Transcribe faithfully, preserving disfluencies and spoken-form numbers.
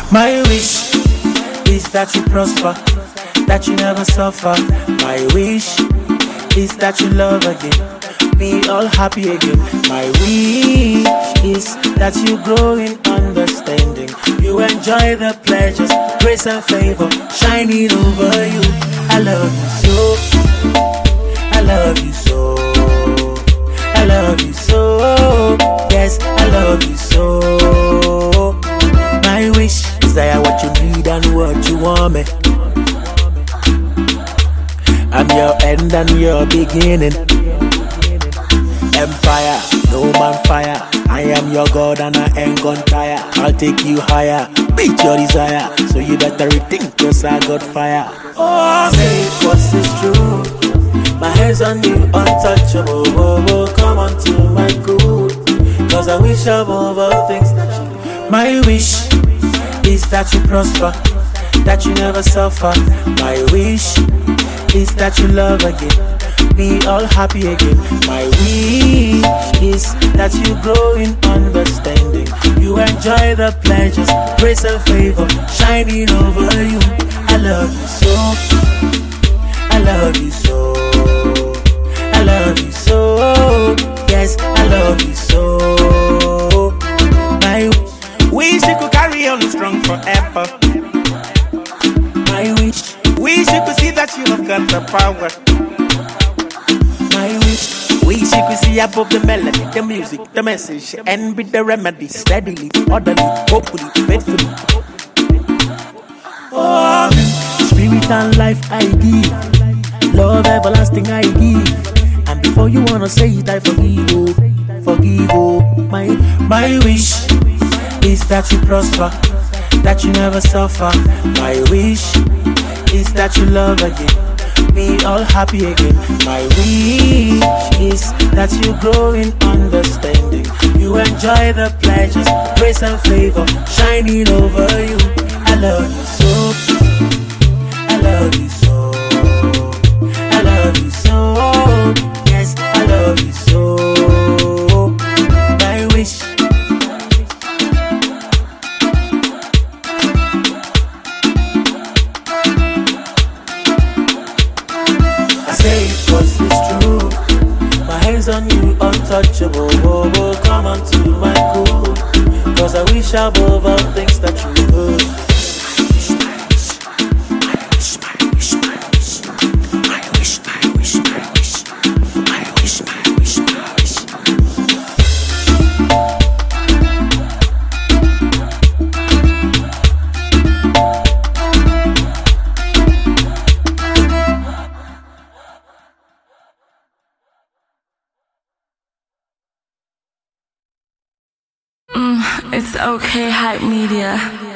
My wish is that you prosper, that you never suffer. My wish is that you love again, be all happy again. My wish is that you grow in understanding, you enjoy the pleasures, grace and favor shining over you. I love you so, I love you so, I love you so, yes, I love you so. My wish is that I what you need and what you want me. I'm your end and your beginning. Empire, no man fire. I am your God and I ain't gon' tire. I'll take you higher, beat your desire. So you better rethink, cause I got fire. Oh, say it, what's this true? My hands on you, untouchable. Oh, oh, come on to my good, cause I wish above all things that you do. My wish is that you prosper, that you never suffer. My wish is that you love again, be all happy again. My wish is that you grow in understanding, you enjoy the pleasures, grace and favor shining over you. I love you so, I love you so, I love you so, yes, I love you so. My wish you could carry on strong forever. My wish, wish you could see that you have got the power. My wish, wish you could see above the melody, the music, the message, and be the remedy, steadily, orderly, hopefully, faithfully. Oh, spirit and life I give, love everlasting I give, and before you wanna say it, I forgive, oh, forgive, oh. My, my wish is that you prosper, that you never suffer. My wish is that you love again, be all happy again. My wish is that you grow in understanding, you enjoy the pleasures, grace and favor shining over you. I love you so, I love you so, I love you so, yes, I love you so. My wish, say it cause it's true. My hands on you, untouchable. Oh, oh, come on to my cool, cause I wish above all things that you would. My wish, my wish, my wish, my wish, my wish, my wish, my wish, my wish. It's okay, Hype Media.